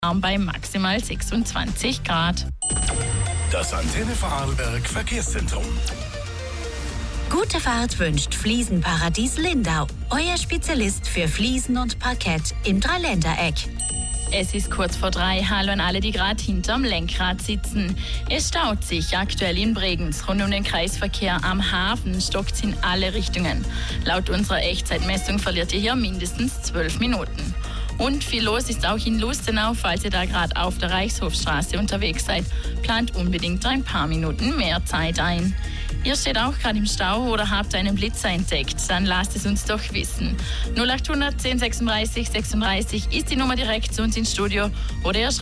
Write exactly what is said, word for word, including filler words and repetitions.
bei maximal sechsundzwanzig Grad. Das Antenne Vorarlberg Verkehrszentrum. Gute Fahrt wünscht Fliesenparadies Lindau. Euer Spezialist für Fliesen und Parkett im Dreiländereck. Es ist kurz vor drei. Hallo an alle, die gerade hinterm Lenkrad sitzen. Es staut sich aktuell in Bregenz. Rund um den Kreisverkehr am Hafen stockt es in alle Richtungen. Laut unserer Echtzeitmessung verliert ihr hier mindestens zwölf Minuten. Und viel los ist auch in Lustenau. Falls ihr da gerade auf der Reichshofstraße unterwegs seid, plant unbedingt ein paar Minuten mehr Zeit ein. Ihr steht auch gerade im Stau oder habt einen Blitzer entdeckt, dann lasst es uns doch wissen. null acht hundert zehn sechsunddreißig sechsunddreißig ist die Nummer direkt zu uns ins Studio oder ihr